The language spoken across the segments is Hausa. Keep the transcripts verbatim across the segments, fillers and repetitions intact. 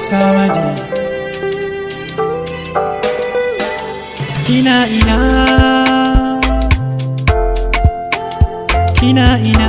Samadi. Kina ina, kina ina,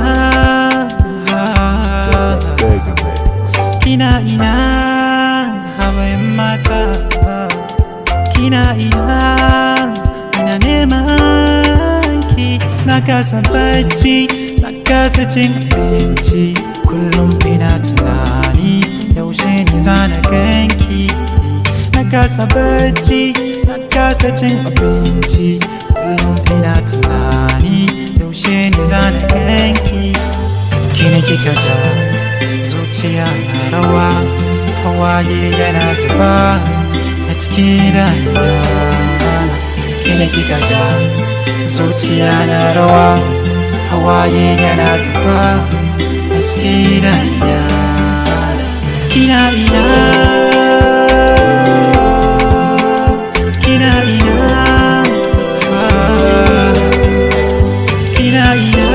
kina ina, hawayen mata. Kina ina, ina neman ki. Na kasa bacci, na kasa cin abinci. Kullum ina tunani, yaushe ne zana ganki. Na kasa bacci, na kasa cin abinci. Kullum ina tunani, yaushe ne zana ganki. Kina kika ja zuciya na rawa, hawaye yana zuba a cikin idanuna. Kina kika ja zuciya na rawa, hawaye yana zuba a cikin idanuna. Kina ina, kina ina, ah, kina ina,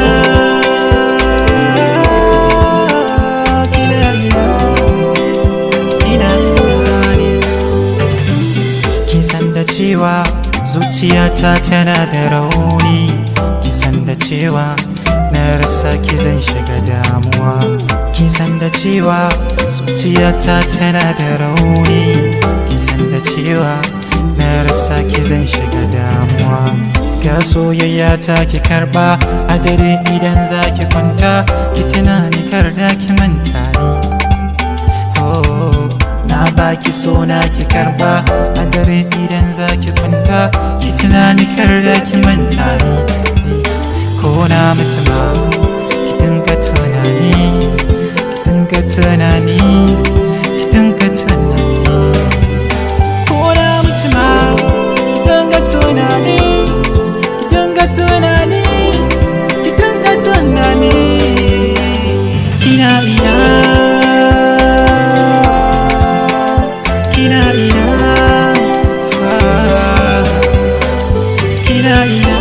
kina ina, kina ina ne. Kin san da cewa zuciyata tana da rauni, kin san da cewa na rasa ki zan shiga damuwa. Kin san da cewa zuciyata tana da rauni, kin san da cewa na rasa ki zan shiga damuwa. Ga soyayya ta ki karba a dare idan za ki kwanta, ki tunani kar da ki manta ni. Oh, na baki so na ki karba a dare idan za ki kwanta, ki tunani kar da ki manta ni. Ko na mutu ma ki dinga tunani, ki dinga tunani, ki dinga tunani. Ko na mutu ma ki dinga tunani, ki dinga tunani, ki dinga tunani. Kina ina, kina ina, ah, kina ina.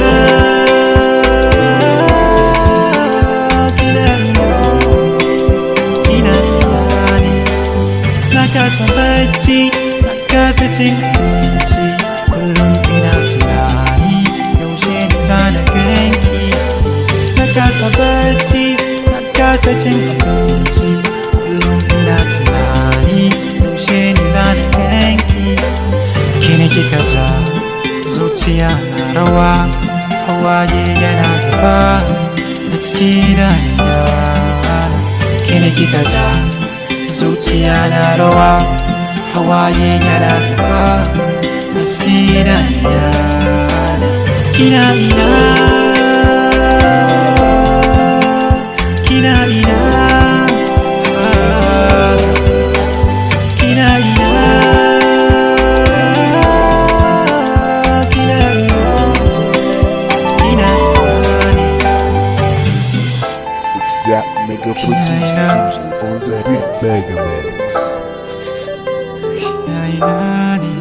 Na kasa bacci, na kasa cin abinci. Kullum ina tunani, yaushe ne zana ganki. Na kasa bacci, na kasa cin abinci. Kullum ina tunani, yaushe ne zana ganki. Kina kika ja zuciya na rawa, hawaye yana zuba a cikin idanuna. Kina kika ja zuciya na rawa, hawaye yana zuba a cikin idanuna. Kina ina, kina ina, ah, kina ina, kina ina, kina ina. It's that mega producer on the Big Mega Mix. Kina ina.